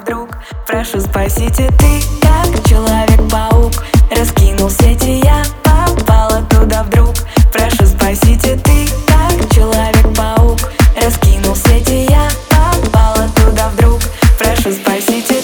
вдруг. Прошу, спасите, ты как Человек-паук. Раскинул сети, я попала туда вдруг. Прошу, спасите, ты как Человек-паук. Раскинул сети, я попала туда вдруг. Прошу, спасите.